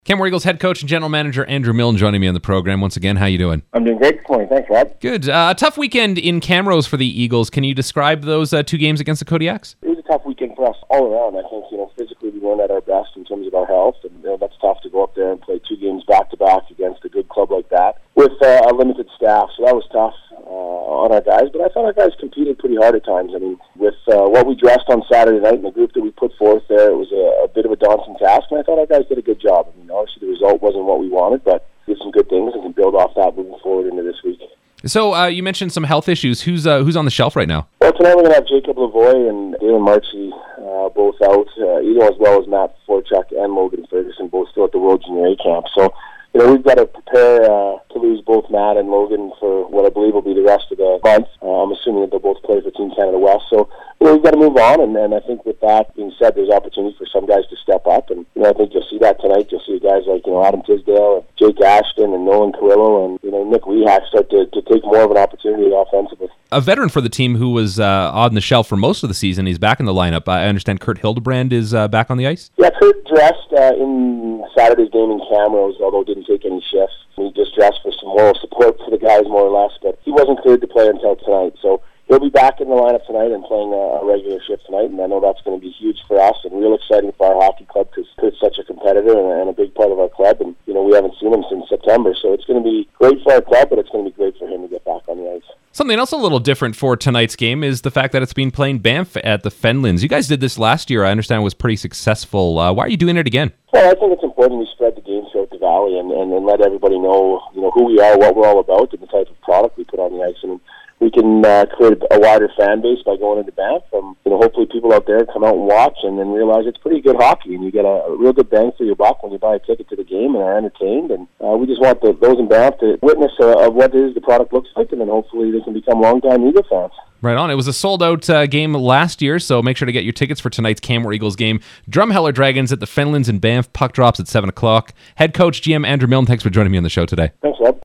Canmore Eagles head coach and general manager Andrew Milne joining me on the program once again. How you doing? I'm doing great this morning. Thanks, Rob. Good. A tough weekend in Camrose for the Eagles. Can you describe those 2 games against the Kodiaks? It was a tough weekend for us all around. I think, physically we weren't at our best in terms of our health, and that's tough to go up there and play 2 games back-to-back against a good club like that with a limited staff. So that was tough on our guys, but I thought our guys competed pretty hard at times. I mean, with what we dressed on Saturday night and the group that we put forth there, it was a bit of a daunting task, and I thought our guys did a good job. I mean, obviously the result wasn't what we wanted, but did some good things and can build off that moving forward into this week. So you mentioned some health issues. Who's on the shelf right now? Well, tonight we're going to have Jacob Lavoie and Dalen Marchi both out, as well as Matt Forchuk and Logan Ferguson, both still at the World Junior A camp. So, we've got to prepare to lose both Matt and Logan for what I believe will be the rest of the month. I'm assuming that they'll both play for Team Canada West. So, we've got to move on, and I think with that being said, there's opportunity for some guys to step up, and I think you'll see that tonight. You'll see guys like Adam Tisdale, and Jake Ashton, and Nolan Carrillo, and Nick Wehack start to take more of an opportunity offensively. A veteran for the team who was on the shelf for most of the season, he's back in the lineup. I understand Kurt Hildebrand is back on the ice? Yeah, Kurt dressed in Saturday's game in Camrose, although didn't take any shifts. He just dressed for some moral support for the guys, more or less, but he wasn't cleared to play until tonight. So he'll be back in the lineup tonight and playing a regular shift tonight, and I know that's going to be huge for us and real exciting for our hockey club because Kurt's such a competitor and a big part of our club, and we haven't seen him since September, so it's going to be great for our club, but it's going to be great for him to get back on the ice. Something else a little different for tonight's game is the fact that it's being played in Banff at the Fenlands. You guys did this last year. I understand it was pretty successful. Why are you doing it again? Well, I think it's important we spread the game throughout the valley and let everybody know, who we are, what we're all about, and the type of product we put on the ice. And we can create a wider fan base by going into Banff. Hopefully people out there come out and watch and then realize it's pretty good hockey, and you get a real good bang for your buck when you buy a ticket to the game and are entertained. And we just want those in Banff to witness of what it is the product looks like, and then hopefully they can become longtime Eagle fans. Right on. It was a sold-out game last year, so make sure to get your tickets for tonight's Canmore Eagles game. Drumheller Dragons at the Fenlands in Banff. Puck drops at 7 o'clock. Head coach GM Andrew Milne, thanks for joining me on the show today. Thanks, Rob.